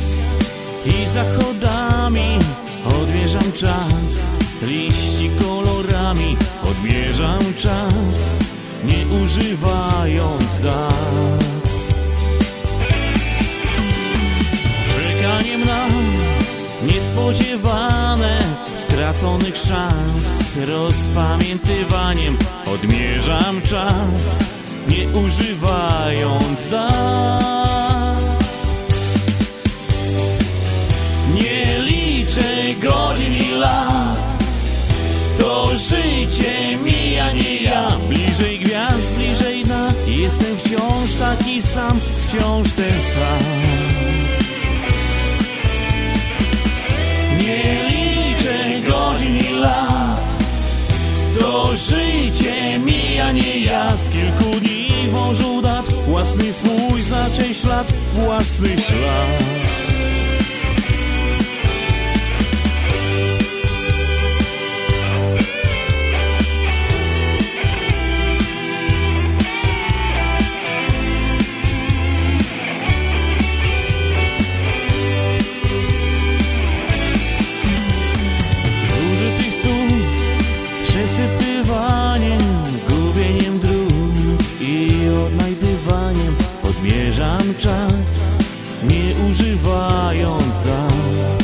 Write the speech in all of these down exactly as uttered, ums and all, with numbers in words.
gwiazd i zachodami odmierzam czas. Liści kolorami odmierzam czas, nie używając dat. Czekaniem na niespodziewane straconych szans, rozpamiętywaniem odmierzam czas, nie używając dat. Nie liczę godzin i lat, to życie mija, nie ja. Bliżej gwiazd, bliżej dna, jestem wciąż taki sam, wciąż ten sam. Nie liczę godzin i lat, to życie mija, nie ja. Z kilku dni w morzu dat, własny swój znaczej ślad, własny ślad. Przesypywaniem, gubieniem dróg i odnajdywaniem odmierzam czas, nie używając dat.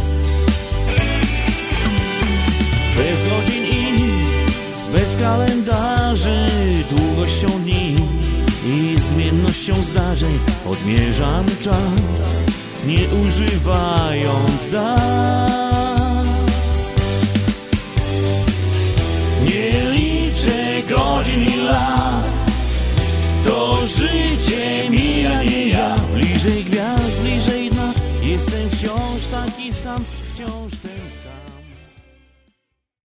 Bez godzin i bez kalendarzy, długością dni i zmiennością zdarzeń odmierzam czas, nie używając dat. Nie liczę godzin i lat, to życie mija, nie ja. Bliżej gwiazd, bliżej dna, jestem wciąż taki sam, wciąż ten sam.